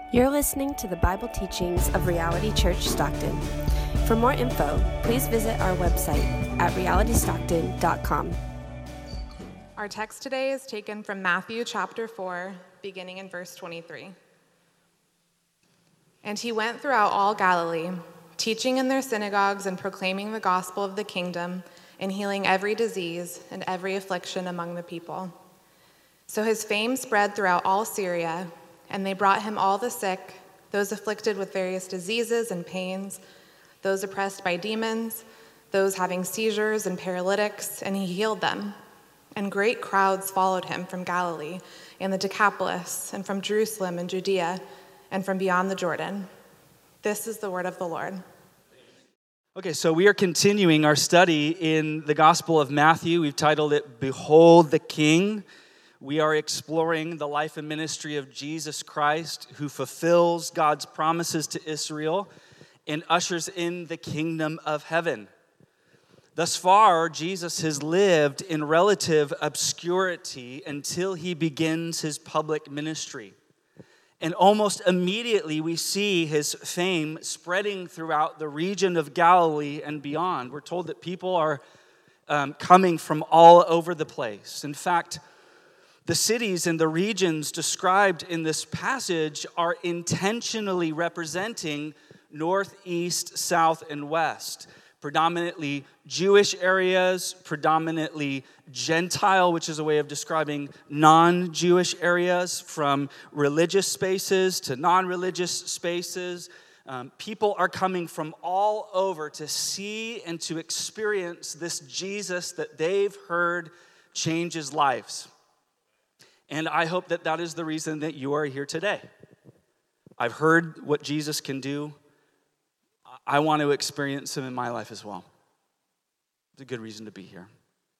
You're listening to the Bible teachings of Reality Church Stockton. For more info, please visit our website at realitystockton.com. Our text today is taken from Matthew chapter 4, beginning in verse 23. And he went throughout all Galilee, teaching in their synagogues and proclaiming the gospel of the kingdom and healing every disease and every affliction among the people. So his fame spread throughout all Syria, and they brought him all the sick, those afflicted with various diseases and pains, those oppressed by demons, those having seizures and paralytics, and he healed them. And great crowds followed him from Galilee and the Decapolis, and from Jerusalem and Judea, and from beyond the Jordan. This is the word of the Lord. Okay, so we are continuing our study in the Gospel of Matthew. We've titled it, Behold the King. We are exploring the life and ministry of Jesus Christ, who fulfills God's promises to Israel and ushers in the kingdom of heaven. Thus far, Jesus has lived in relative obscurity until he begins his public ministry. And almost immediately, we see his fame spreading throughout the region of Galilee and beyond. We're told that people are coming from all over the place. In fact, the cities and the regions described in this passage are intentionally representing north, east, south, and west. Predominantly Jewish areas, predominantly Gentile, which is a way of describing non-Jewish areas, from religious spaces to non-religious spaces. People are coming from all over to see and to experience this Jesus that they've heard changes lives. And I hope that that is the reason that you are here today. I've heard what Jesus can do. I want to experience him in my life as well. It's a good reason to be here.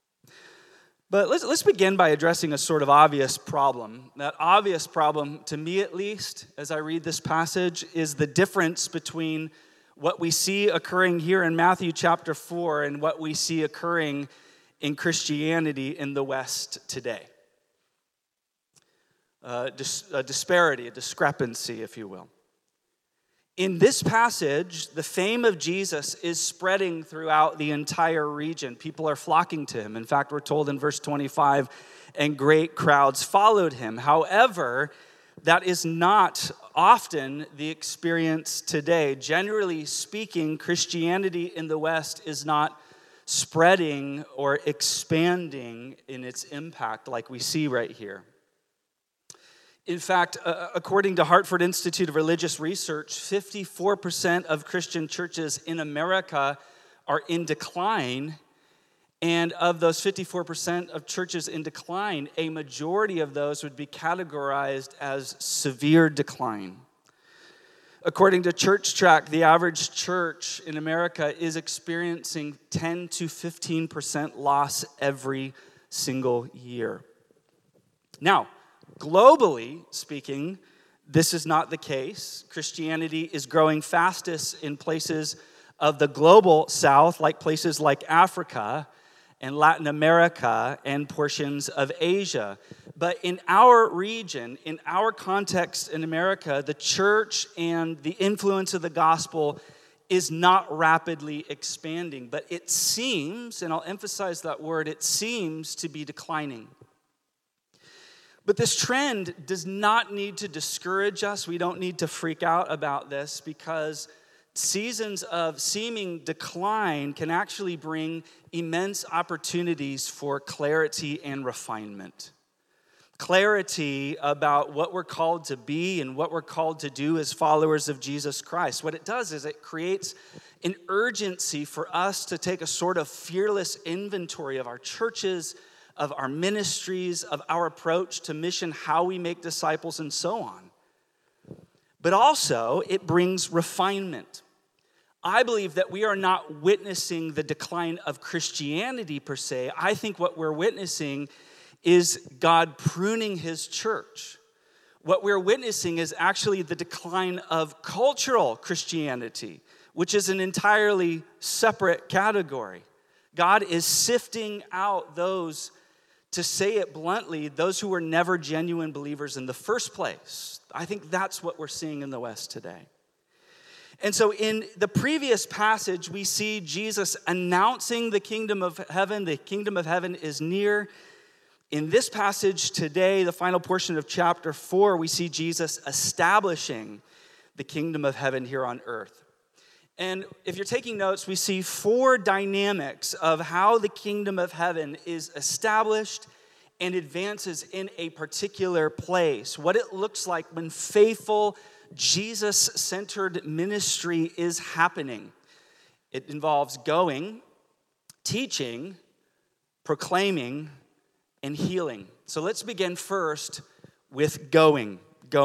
But let's begin by addressing a sort of obvious problem. That obvious problem, to me at least, as I read this passage, is the difference between what we see occurring here in Matthew chapter 4 and what we see occurring in Christianity in the West today. A disparity, a discrepancy, if you will. In this passage, the fame of Jesus is spreading throughout the entire region. People are flocking to him. In fact, we're told in verse 25, and great crowds followed him. However, that is not often the experience today. Generally speaking, Christianity in the West is not spreading or expanding in its impact like we see right here. In fact, according to Hartford Institute of Religious Research, 54% of Christian churches in America are in decline. And of those 54% of churches in decline, a majority of those would be categorized as severe decline. According to Church Tract, the average church in America is experiencing 10 to 15% loss every single year. Now, globally speaking, this is not the case. Christianity is growing fastest in places of the global south, like places like Africa and Latin America and portions of Asia. But in our region, in our context in America, the church and the influence of the gospel is not rapidly expanding. But it seems, and I'll emphasize that word, it seems to be declining. But this trend does not need to discourage us. We don't need to freak out about this, because seasons of seeming decline can actually bring immense opportunities for clarity and refinement. Clarity about what we're called to be and what we're called to do as followers of Jesus Christ. What it does is it creates an urgency for us to take a sort of fearless inventory of our churches, of our ministries, of our approach to mission, how we make disciples, and so on. But also, it brings refinement. I believe that we are not witnessing the decline of Christianity per se. I think what we're witnessing is God pruning his church. What we're witnessing is actually the decline of cultural Christianity, which is an entirely separate category. God is sifting out those To say it bluntly, those who were never genuine believers in the first place. I think that's what we're seeing in the West today. And so in the previous passage, we see Jesus announcing the kingdom of heaven. The kingdom of heaven is near. In this passage today, the final portion of chapter 4, we see Jesus establishing the kingdom of heaven here on earth. And if you're taking notes, we see 4 dynamics of how the kingdom of heaven is established and advances in a particular place. What it looks like when faithful, Jesus-centered ministry is happening. It involves going, teaching, proclaiming, and healing. So let's begin first with going.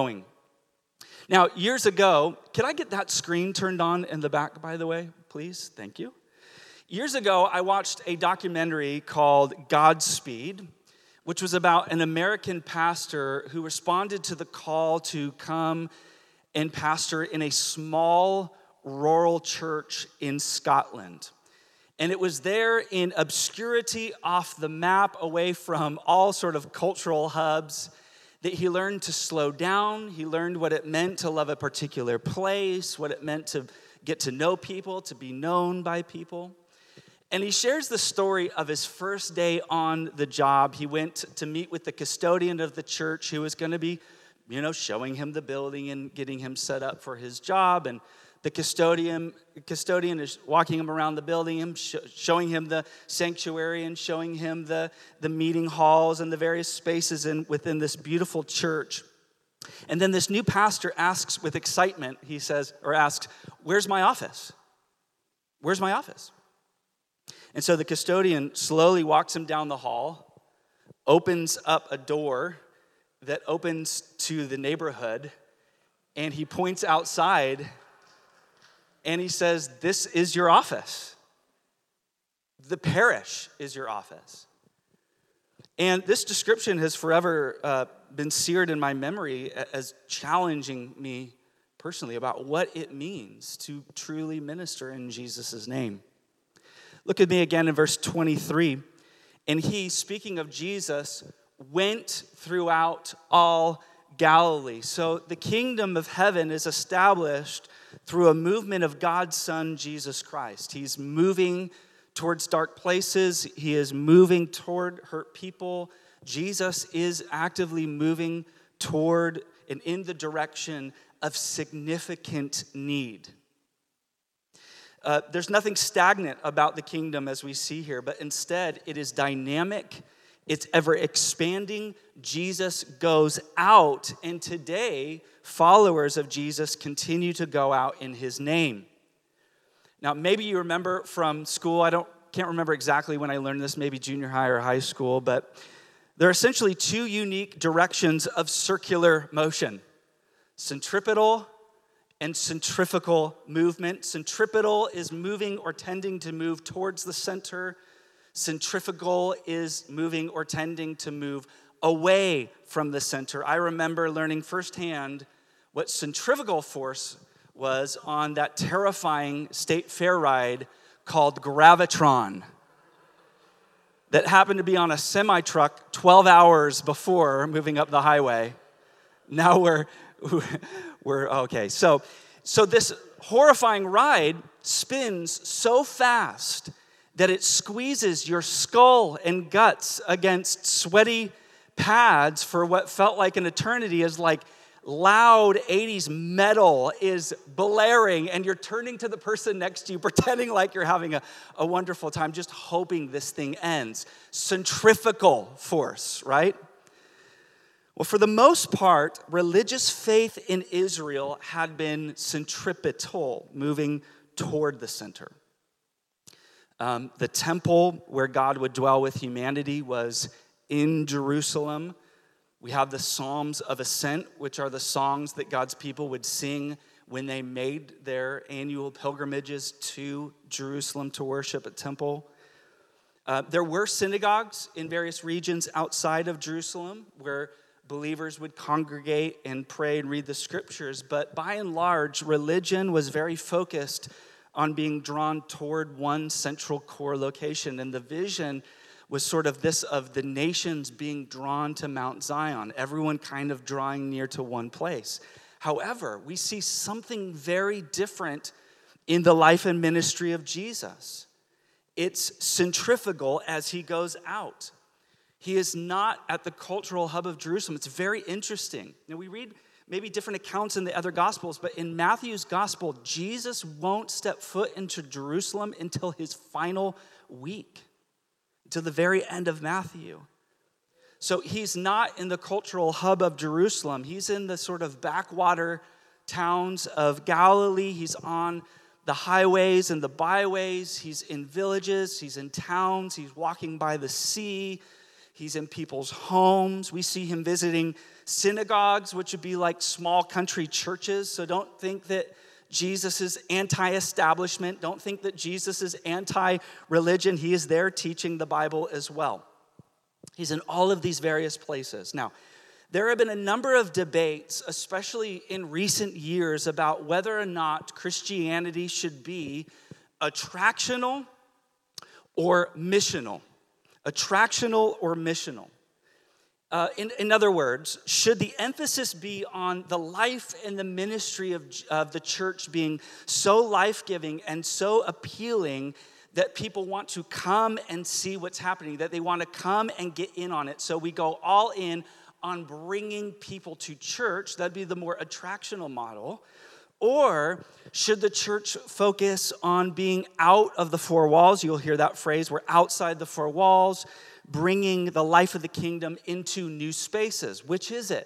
Now, years ago, can I get that screen turned on in the back, by the way, please? Thank you. Years ago, I watched a documentary called Godspeed, which was about an American pastor who responded to the call to come and pastor in a small rural church in Scotland. And it was there in obscurity, off the map, away from all sort of cultural hubs, that he learned to slow down. He learned what it meant to love a particular place, what it meant to get to know people, to be known by people. And he shares the story of his first day on the job. He went to meet with the custodian of the church who was going to be, showing him the building and getting him set up for his job. And the custodian is walking him around the building, showing him the sanctuary and showing him the meeting halls and the various spaces within this beautiful church. And then this new pastor asks with excitement, asks, "Where's my office? Where's my office?" And so the custodian slowly walks him down the hall, opens up a door that opens to the neighborhood, and he points outside. And he says, "This is your office. The parish is your office." And this description has forever been seared in my memory as challenging me personally about what it means to truly minister in Jesus' name. Look at me again in verse 23. And he, speaking of Jesus, went throughout all Galilee. So the kingdom of heaven is established through a movement of God's Son, Jesus Christ. He's moving towards dark places. He is moving toward hurt people. Jesus is actively moving toward and in the direction of significant need. There's nothing stagnant about the kingdom as we see here, but instead it is dynamic. It's ever expanding. Jesus goes out, and today, followers of Jesus continue to go out in his name. Now, maybe you remember from school, can't remember exactly when I learned this, maybe junior high or high school, but there are essentially 2 unique directions of circular motion: centripetal and centrifugal movement. Centripetal is moving or tending to move towards the center. Centrifugal is moving or tending to move away from the center. I remember learning firsthand what centrifugal force was on that terrifying state fair ride called Gravitron that happened to be on a semi-truck 12 hours before moving up the highway. Now we're okay. So this horrifying ride spins so fast that it squeezes your skull and guts against sweaty pads for what felt like an eternity, as like loud 80s metal is blaring, and you're turning to the person next to you, pretending like you're having a wonderful time, just hoping this thing ends. Centrifugal force, right? Well, for the most part, religious faith in Israel had been centripetal, moving toward the center. The temple where God would dwell with humanity was in Jerusalem. We have the Psalms of Ascent, which are the songs that God's people would sing when they made their annual pilgrimages to Jerusalem to worship at temple. There were synagogues in various regions outside of Jerusalem where believers would congregate and pray and read the scriptures, but by and large, religion was very focused on being drawn toward one central core location. And the vision was sort of this of the nations being drawn to Mount Zion, everyone kind of drawing near to one place. However, we see something very different in the life and ministry of Jesus. It's centrifugal as he goes out. He is not at the cultural hub of Jerusalem. It's very interesting. Now, we read maybe different accounts in the other Gospels, but in Matthew's Gospel, Jesus won't step foot into Jerusalem until his final week, until the very end of Matthew. So he's not in the cultural hub of Jerusalem. He's in the sort of backwater towns of Galilee. He's on the highways and the byways. He's in villages. He's in towns. He's walking by the sea. He's in people's homes. We see him visiting synagogues, which would be like small country churches. So don't think that Jesus is anti-establishment. Don't think that Jesus is anti-religion. He is there teaching the Bible as well. He's in all of these various places. Now, there have been a number of debates, especially in recent years, about whether or not Christianity should be attractional or missional. Attractional or missional. In other words, should the emphasis be on the life and the ministry of the church being so life-giving and so appealing that people want to come and see what's happening, that they want to come and get in on it? So we go all in on bringing people to church. That'd be the more attractional model. Or should the church focus on being out of the four walls? You'll hear that phrase, we're outside the four walls, bringing the life of the kingdom into new spaces. Which is it?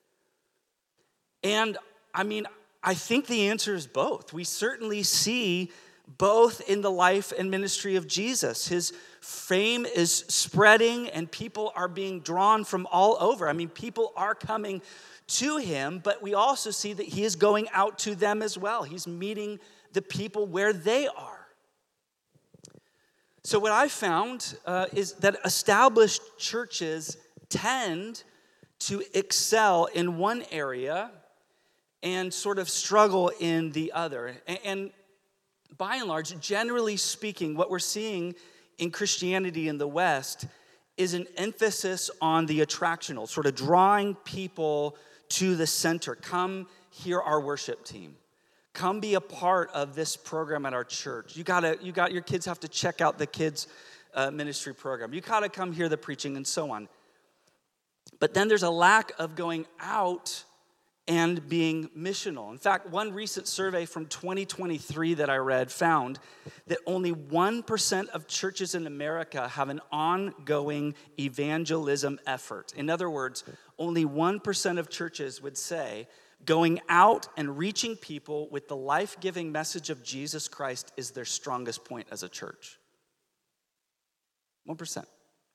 And I think the answer is both. We certainly see both in the life and ministry of Jesus. His fame is spreading and people are being drawn from all over. People are coming to him, but we also see that he is going out to them as well. He's meeting the people where they are. So what I found is that established churches tend to excel in one area and sort of struggle in the other. And by and large, generally speaking, what we're seeing in Christianity in the West is an emphasis on the attractional, sort of drawing people to the center. Come hear our worship team. Come be a part of this program at our church. Your kids have to check out the kids ministry program. You gotta come hear the preaching and so on. But then there's a lack of going out and being missional. In fact, one recent survey from 2023 that I read found that only 1% of churches in America have an ongoing evangelism effort. In other words, only 1% of churches would say going out and reaching people with the life-giving message of Jesus Christ is their strongest point as a church. 1%.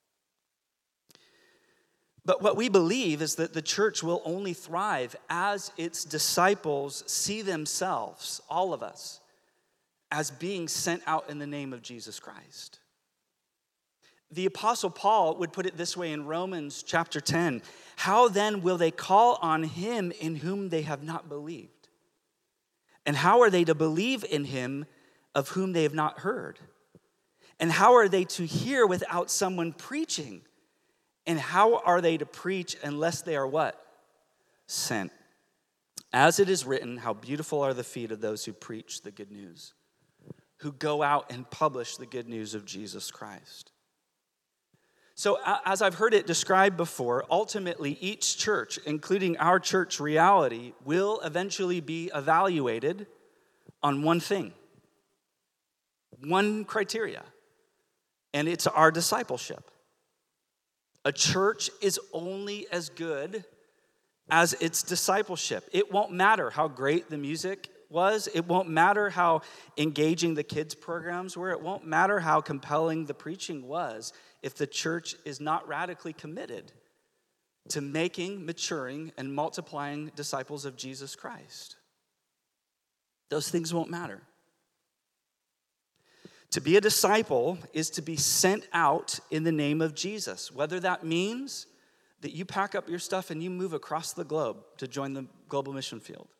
But what we believe is that the church will only thrive as its disciples see themselves, all of us, as being sent out in the name of Jesus Christ. The Apostle Paul would put it this way in Romans chapter 10. How then will they call on him in whom they have not believed? And how are they to believe in him of whom they have not heard? And how are they to hear without someone preaching? And how are they to preach unless they are what? Sent. As it is written, how beautiful are the feet of those who preach the good news, who go out and publish the good news of Jesus Christ. So as I've heard it described before, ultimately each church, including our church Reality, will eventually be evaluated on one thing, one criteria, and it's our discipleship. A church is only as good as its discipleship. It won't matter how great the music was. It won't matter how engaging the kids' programs were. It won't matter how compelling the preaching was if the church is not radically committed to making, maturing, and multiplying disciples of Jesus Christ. Those things won't matter. To be a disciple is to be sent out in the name of Jesus, whether that means that you pack up your stuff and you move across the globe to join the global mission field,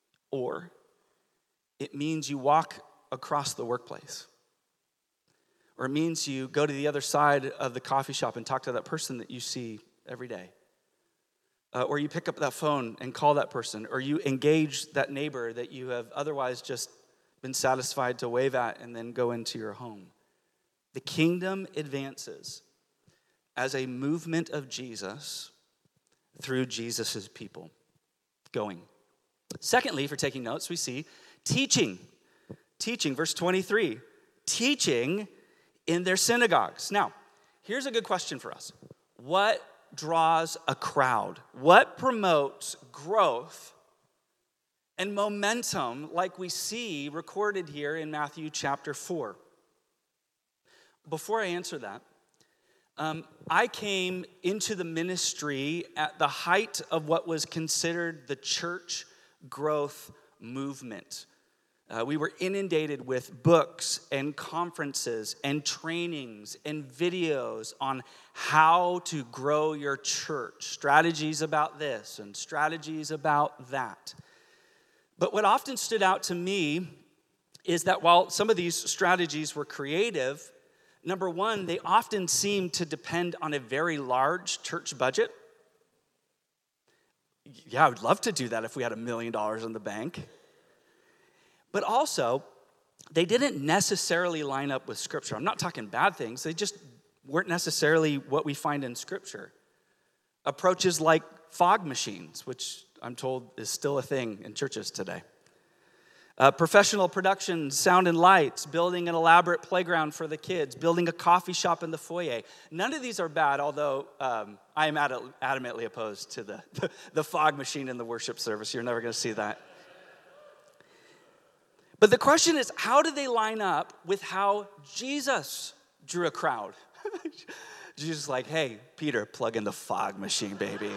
or it means you walk across the workplace, Or it means you go to the other side of the coffee shop and talk to that person that you see every day. Or you pick up that phone and call that person. Or you engage that neighbor that you have otherwise just been satisfied to wave at and then go into your home. The kingdom advances as a movement of Jesus through Jesus' people going. Secondly, for taking notes, we see teaching. Teaching, verse 23. Teaching in their synagogues. Now, here's a good question for us. What draws a crowd? What promotes growth and momentum like we see recorded here in Matthew chapter 4? Before I answer that, I came into the ministry at the height of what was considered the church growth movement. We were inundated with books and conferences and trainings and videos on how to grow your church, strategies about this and strategies about that. But what often stood out to me is that while some of these strategies were creative, number one, they often seemed to depend on a very large church budget. Yeah, I would love to do that if we had $1 million in the bank. But also, they didn't necessarily line up with Scripture. I'm not talking bad things. They just weren't necessarily what we find in Scripture. Approaches like fog machines, which I'm told is still a thing in churches today. Professional production, sound and lights, building an elaborate playground for the kids, building a coffee shop in the foyer. None of these are bad, although I am adamantly opposed to the fog machine in the worship service. You're never going to see that. But the question is, how do they line up with how Jesus drew a crowd? Jesus is like, hey, Peter, plug in the fog machine, baby.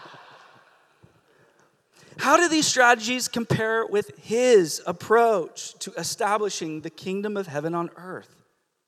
How do these strategies compare with his approach to establishing the kingdom of heaven on earth?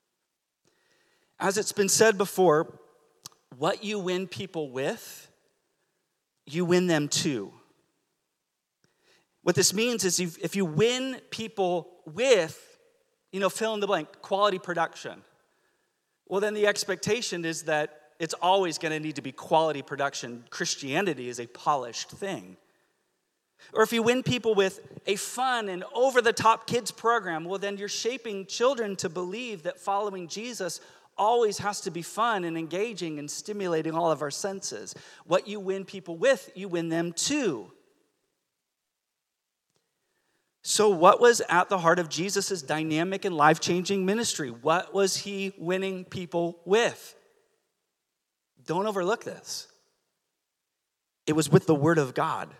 As it's been said before, what you win people with, you win them to. What this means is if you win people with, fill in the blank, quality production, well, then the expectation is that it's always going to need to be quality production. Christianity is a polished thing. Or if you win people with a fun and over-the-top kids program, well, then you're shaping children to believe that following Jesus always has to be fun and engaging and stimulating all of our senses. What you win people with, you win them to. So what was at the heart of Jesus' dynamic and life-changing ministry? What was he winning people with? Don't overlook this. It was with the Word of God.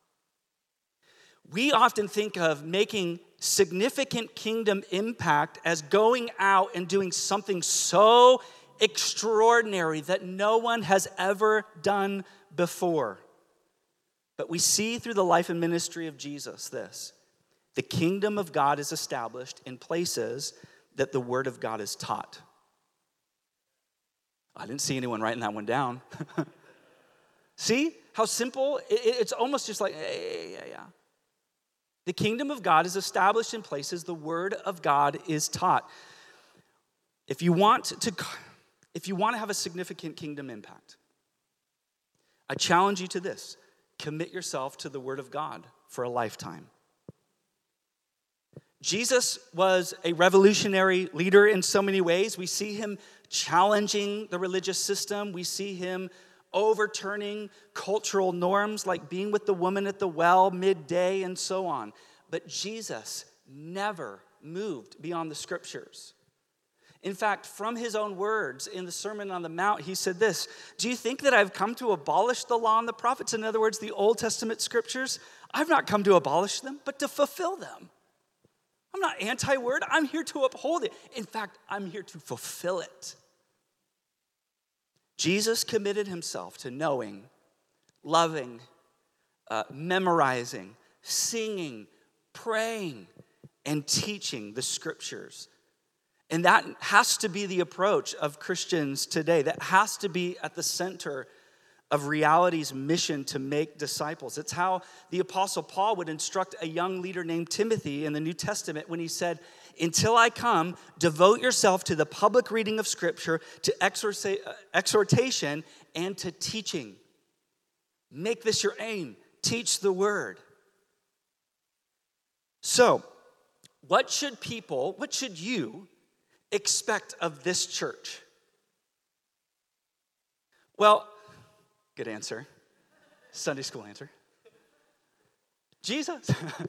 We often think of making significant kingdom impact as going out and doing something so extraordinary that no one has ever done before. But we see through the life and ministry of Jesus this. The kingdom of God is established in places that the word of God is taught. I didn't see anyone writing that one down. See how simple? It's almost just like, yeah. The kingdom of God is established in places the word of God is taught. If you want to have a significant kingdom impact, I challenge you to this. Commit yourself to the word of God for a lifetime. Jesus was a revolutionary leader in so many ways. We see him challenging the religious system. We see him overturning cultural norms like being with the woman at the well midday and so on. But Jesus never moved beyond the scriptures. In fact, from his own words in the Sermon on the Mount, he said this, "Do you think that I've come to abolish the law and the prophets?" In other words, the Old Testament scriptures. I've not come to abolish them, but to fulfill them. I'm not anti-word. I'm here to uphold it. In fact, I'm here to fulfill it. Jesus committed himself to knowing, loving, memorizing, singing, praying, and teaching the scriptures. And that has to be the approach of Christians today. That has to be at the center of Reality's mission to make disciples. It's how the Apostle Paul would instruct a young leader named Timothy in the New Testament when he said, "Until I come, devote yourself to the public reading of Scripture, to exhortation, and to teaching." Make this your aim. Teach the word. So, what should you expect of this church? Well, good answer. Sunday school answer. Jesus.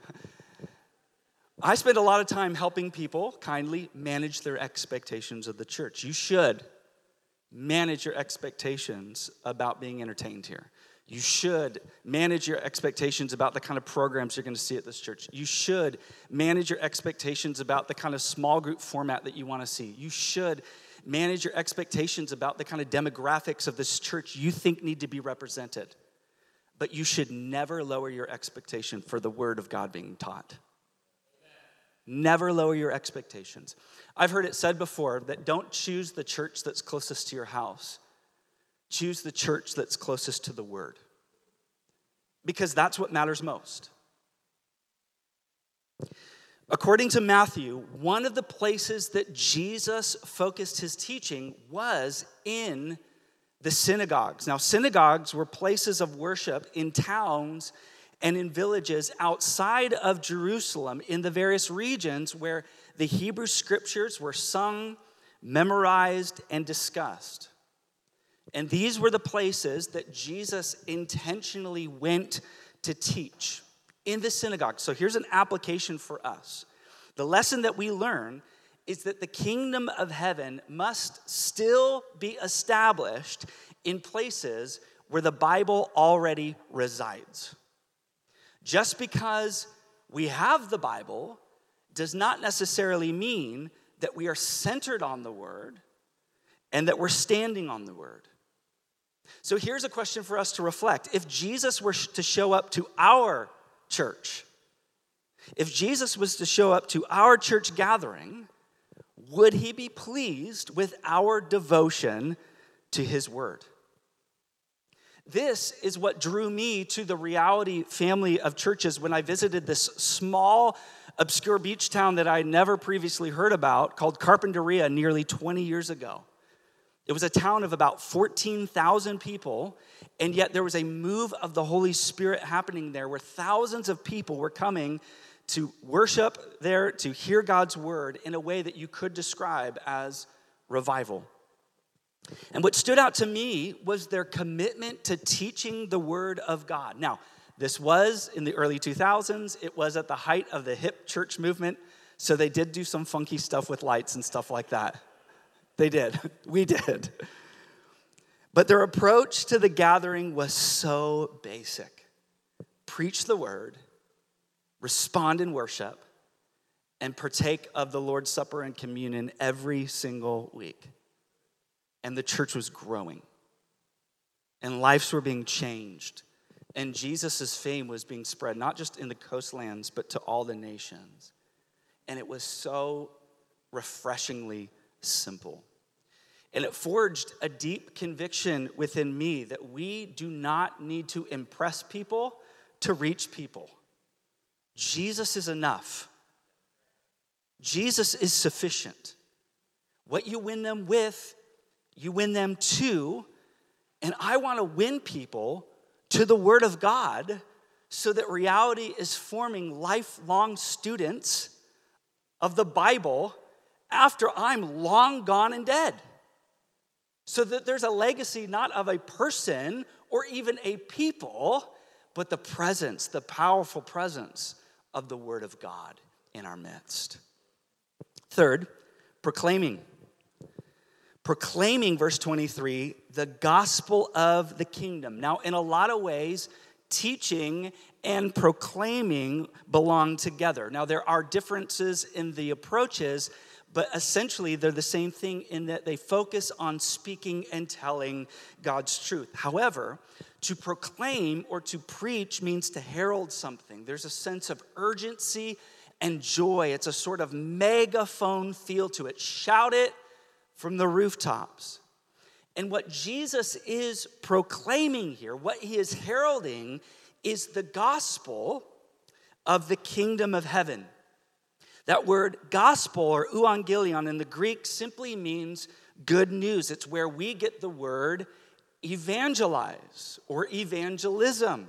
I spend a lot of time helping people kindly manage their expectations of the church. You should manage your expectations about being entertained here. You should manage your expectations about the kind of programs you're going to see at this church. You should manage your expectations about the kind of small group format that you want to see. You should manage your expectations about the kind of demographics of this church you think need to be represented. But you should never lower your expectation for the word of God being taught. Never lower your expectations. I've heard it said before that don't choose the church that's closest to your house. Choose the church that's closest to the word. Because that's what matters most. According to Matthew, one of the places that Jesus focused his teaching was in the synagogues. Now, synagogues were places of worship in towns and in villages outside of Jerusalem in the various regions where the Hebrew scriptures were sung, memorized, and discussed. And these were the places that Jesus intentionally went to teach. In the synagogue. So here's an application for us. The lesson that we learn is that the kingdom of heaven must still be established in places where the Bible already resides. Just because we have the Bible does not necessarily mean that we are centered on the word and that we're standing on the word. So here's a question for us to reflect. If Jesus were to show up to our church, if Jesus was to show up to our church gathering, would he be pleased with our devotion to his word? This is what drew me to the Reality family of churches when I visited this small, obscure beach town that I had never previously heard about called Carpinteria nearly 20 years ago. It was a town of about 14,000 people, and yet there was a move of the Holy Spirit happening there where thousands of people were coming to worship there, to hear God's word in a way that you could describe as revival. And what stood out to me was their commitment to teaching the word of God. Now, this was in the early 2000s. It was at the height of the hip church movement, so they did do some funky stuff with lights and stuff like that. They did. We did. But their approach to the gathering was so basic. Preach the word, respond in worship, and partake of the Lord's Supper and communion every single week. And the church was growing. And lives were being changed. And Jesus' fame was being spread, not just in the coastlands, but to all the nations. And it was so refreshingly simple. And it forged a deep conviction within me that we do not need to impress people to reach people. Jesus is enough. Jesus is sufficient. What you win them with, you win them to. And I want to win people to the Word of God so that Reality is forming lifelong students of the Bible after I'm long gone and dead. So that there's a legacy not of a person or even a people, but the presence, the powerful presence of the Word of God in our midst. Third, proclaiming. Proclaiming, verse 23, the gospel of the kingdom. Now, in a lot of ways, teaching and proclaiming belong together. Now, there are differences in the approaches, but essentially they're the same thing in that they focus on speaking and telling God's truth. However, to proclaim or to preach means to herald something. There's a sense of urgency and joy. It's a sort of megaphone feel to it. Shout it from the rooftops. And what Jesus is proclaiming here, what he is heralding, is the gospel of the kingdom of heaven. That word gospel or euangelion in the Greek simply means good news. It's where we get the word evangelize or evangelism.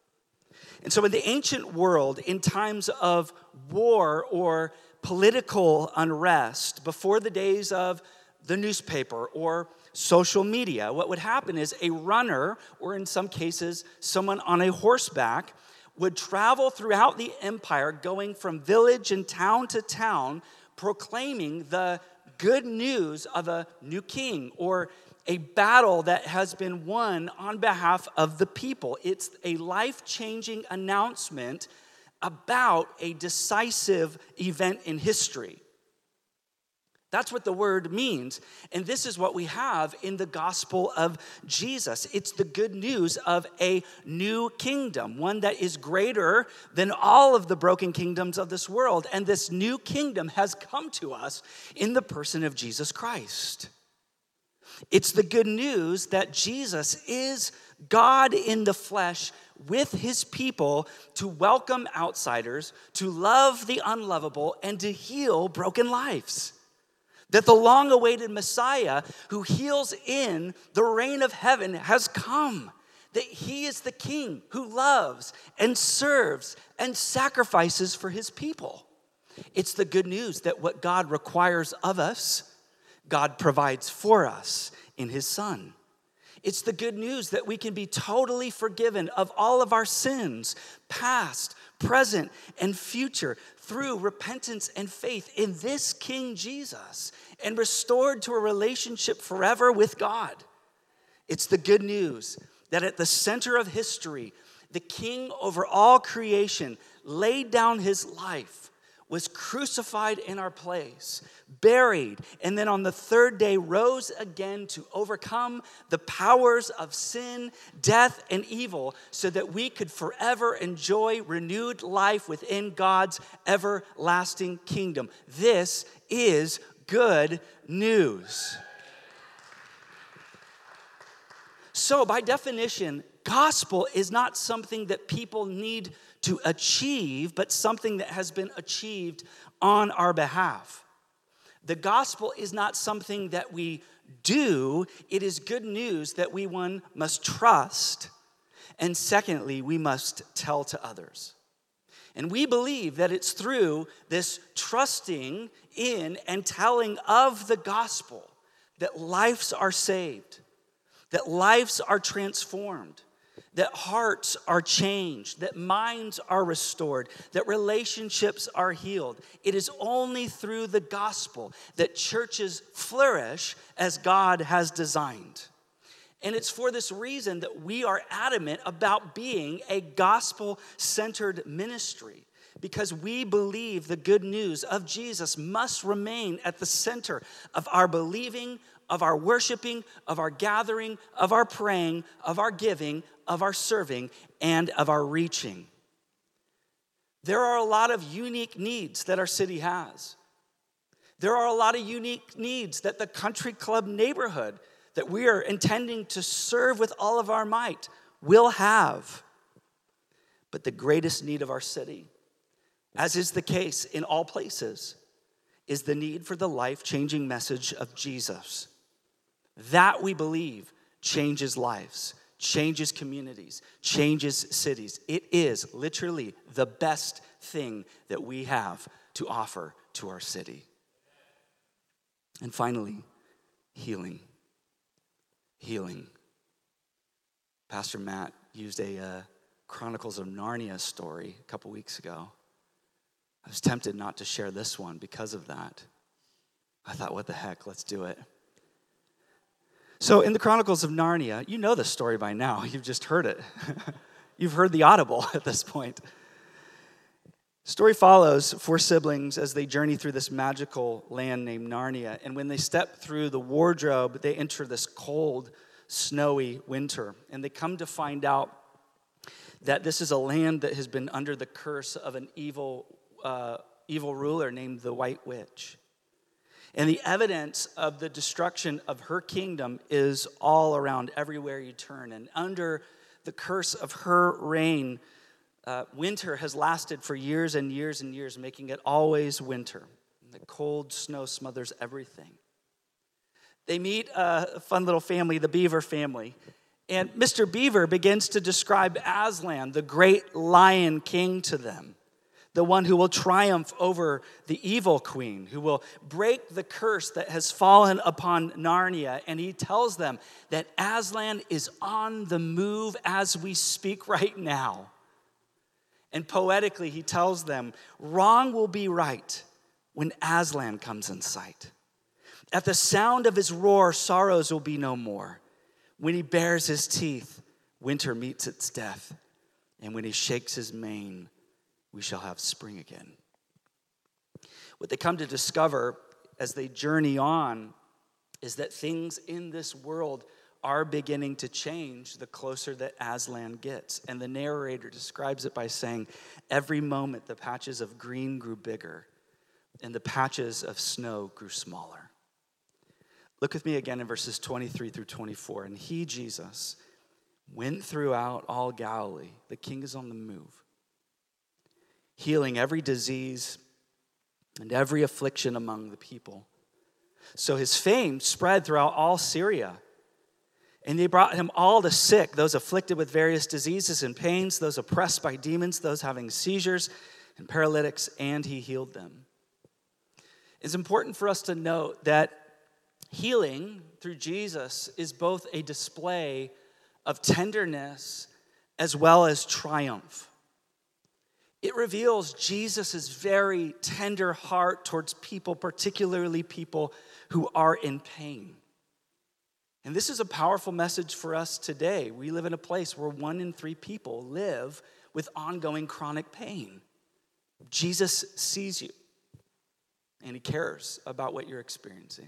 And so in the ancient world, in times of war or political unrest, before the days of the newspaper or social media, what would happen is a runner, or in some cases, someone on a horseback, would travel throughout the empire, going from village and town to town, proclaiming the good news of a new king or a battle that has been won on behalf of the people. It's a life-changing announcement about a decisive event in history. That's what the word means. And this is what we have in the gospel of Jesus. It's the good news of a new kingdom, one that is greater than all of the broken kingdoms of this world. And this new kingdom has come to us in the person of Jesus Christ. It's the good news that Jesus is God in the flesh with his people to welcome outsiders, to love the unlovable, and to heal broken lives. That the long-awaited Messiah who heals in the reign of heaven has come. That he is the king who loves and serves and sacrifices for his people. It's the good news that what God requires of us, God provides for us in his Son. It's the good news that we can be totally forgiven of all of our sins, past, present, and future, through repentance and faith in this King Jesus, and restored to a relationship forever with God. It's the good news that at the center of history, the King over all creation laid down his life, was crucified in our place, buried, and then on the third day rose again to overcome the powers of sin, death, and evil so that we could forever enjoy renewed life within God's everlasting kingdom. This is good news. So, by definition, gospel is not something that people need to achieve, but something that has been achieved on our behalf. The gospel is not something that we do. It is good news that we, one, must trust, and secondly, we must tell to others. And we believe that it's through this trusting in and telling of the gospel that lives are saved, that lives are transformed, that hearts are changed, that minds are restored, that relationships are healed. It is only through the gospel that churches flourish as God has designed. And it's for this reason that we are adamant about being a gospel-centered ministry, because we believe the good news of Jesus must remain at the center of our believing, of our worshiping, of our gathering, of our praying, of our giving, of our serving, and of our reaching. There are a lot of unique needs that our city has. There are a lot of unique needs that the country club neighborhood that we are intending to serve with all of our might will have. But the greatest need of our city, as is the case in all places, is the need for the life-changing message of Jesus. That, we believe, changes lives, changes communities, changes cities. It is literally the best thing that we have to offer to our city. And finally, healing. Healing. Pastor Matt used a Chronicles of Narnia story a couple weeks ago. I was tempted not to share this one because of that. I thought, what the heck, let's do it. So in the Chronicles of Narnia, you know the story by now. You've just heard it. You've heard the audible at this point. Story follows 4 siblings as they journey through this magical land named Narnia. And when they step through the wardrobe, they enter this cold, snowy winter. And they come to find out that this is a land that has been under the curse of an evil ruler named the White Witch. And the evidence of the destruction of her kingdom is all around, everywhere you turn. And under the curse of her reign, winter has lasted for years and years and years, making it always winter. The cold snow smothers everything. They meet a fun little family, the Beaver family. And Mr. Beaver begins to describe Aslan, the great lion king, to them. The one who will triumph over the evil queen, who will break the curse that has fallen upon Narnia. And he tells them that Aslan is on the move as we speak right now. And poetically, he tells them, wrong will be right when Aslan comes in sight. At the sound of his roar, sorrows will be no more. When he bares his teeth, winter meets its death. And when he shakes his mane, we shall have spring again. What they come to discover as they journey on is that things in this world are beginning to change the closer that Aslan gets. And the narrator describes it by saying, every moment the patches of green grew bigger and the patches of snow grew smaller. Look with me again in verses 23 through 24. And he, Jesus, went throughout all Galilee. The king is on the move, healing every disease and every affliction among the people. So his fame spread throughout all Syria. And they brought him all the sick, those afflicted with various diseases and pains, those oppressed by demons, those having seizures and paralytics, and he healed them. It's important for us to note that healing through Jesus is both a display of tenderness as well as triumph. It reveals Jesus' very tender heart towards people, particularly people who are in pain. And this is a powerful message for us today. We live in a place where 1 in 3 people live with ongoing chronic pain. Jesus sees you, and he cares about what you're experiencing.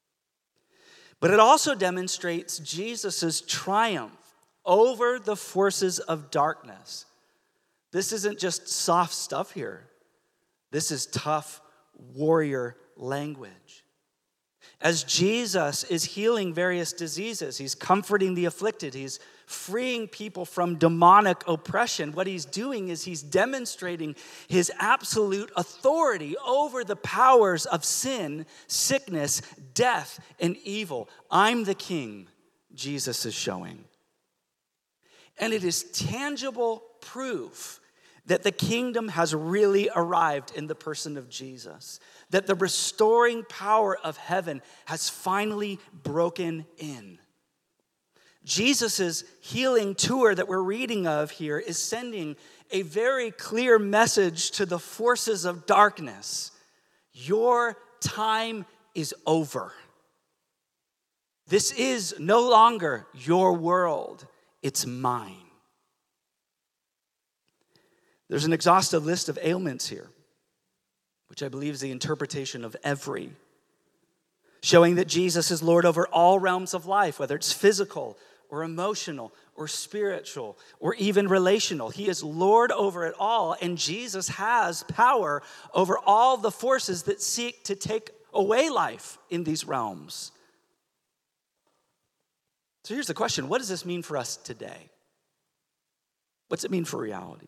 But it also demonstrates Jesus' triumph over the forces of darkness. This isn't just soft stuff here. This is tough warrior language. As Jesus is healing various diseases, he's comforting the afflicted, he's freeing people from demonic oppression. What he's doing is he's demonstrating his absolute authority over the powers of sin, sickness, death, and evil. I'm the king, Jesus is showing. And it is tangible proof that the kingdom has really arrived in the person of Jesus, that the restoring power of heaven has finally broken in. Jesus' healing tour that we're reading of here is sending a very clear message to the forces of darkness. Your time is over. This is no longer your world, it's mine. There's an exhaustive list of ailments here, which I believe is the interpretation of every, showing that Jesus is Lord over all realms of life, whether it's physical or emotional or spiritual or even relational. He is Lord over it all, and Jesus has power over all the forces that seek to take away life in these realms. So here's the question: what does this mean for us today? What's it mean for reality?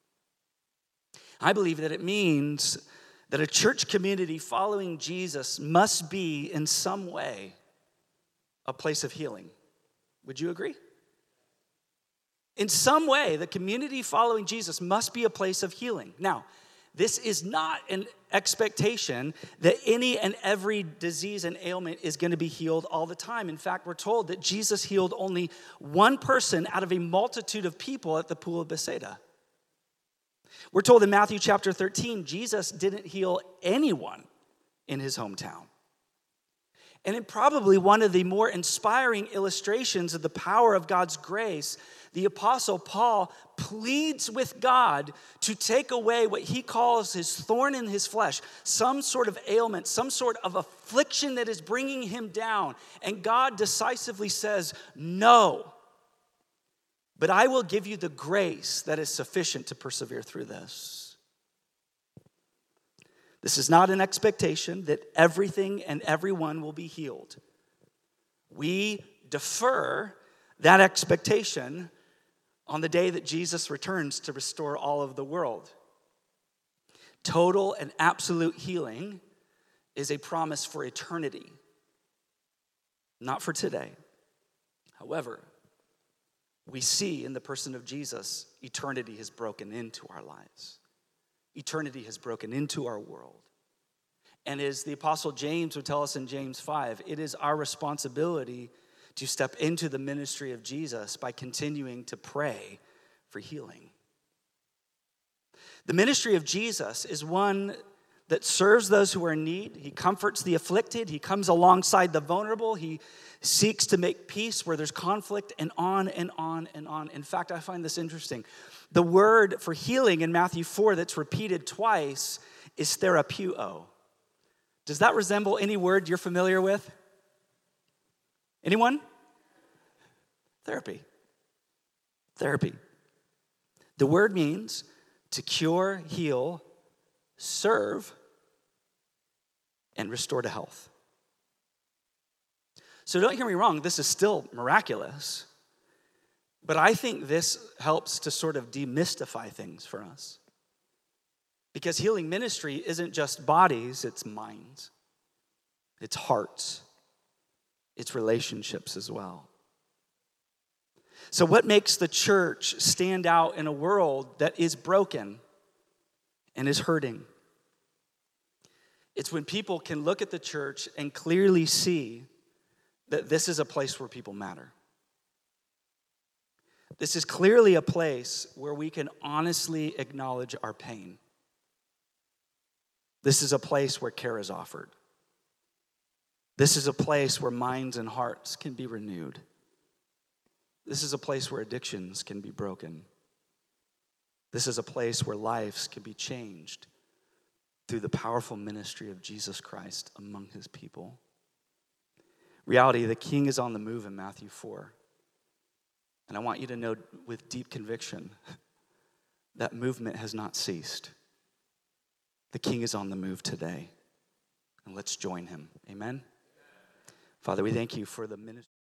I believe that it means that a church community following Jesus must be, in some way, a place of healing. Would you agree? In some way, the community following Jesus must be a place of healing. Now, this is not an expectation that any and every disease and ailment is going to be healed all the time. In fact, we're told that Jesus healed only one person out of a multitude of people at the pool of Bethesda. We're told in Matthew chapter 13, Jesus didn't heal anyone in his hometown. And in probably one of the more inspiring illustrations of the power of God's grace, the Apostle Paul pleads with God to take away what he calls his thorn in his flesh, some sort of ailment, some sort of affliction that is bringing him down. And God decisively says, no. But I will give you the grace that is sufficient to persevere through this. This is not an expectation that everything and everyone will be healed. We defer that expectation on the day that Jesus returns to restore all of the world. Total and absolute healing is a promise for eternity, not for today. However, we see in the person of Jesus, eternity has broken into our lives. Eternity has broken into our world. And as the Apostle James would tell us in James 5, it is our responsibility to step into the ministry of Jesus by continuing to pray for healing. The ministry of Jesus is one that serves those who are in need. He comforts the afflicted. He comes alongside the vulnerable. He seeks to make peace where there's conflict, and on and on and on. In fact, I find this interesting. The word for healing in Matthew 4 that's repeated twice is therapeuo. Does that resemble any word you're familiar with? Anyone? Therapy. Therapy. The word means to cure, heal, serve, and restore to health. So don't hear me wrong, this is still miraculous, but I think this helps to sort of demystify things for us. Because healing ministry isn't just bodies, it's minds, it's hearts, it's relationships as well. So what makes the church stand out in a world that is broken and is hurting? It's when people can look at the church and clearly see that this is a place where people matter. This is clearly a place where we can honestly acknowledge our pain. This is a place where care is offered. This is a place where minds and hearts can be renewed. This is a place where addictions can be broken. This is a place where lives can be changed through the powerful ministry of Jesus Christ among his people. Reality, the King is on the move in Matthew 4. And I want you to know with deep conviction that movement has not ceased. The King is on the move today. And let's join him. Amen? Father, we thank you for the ministry.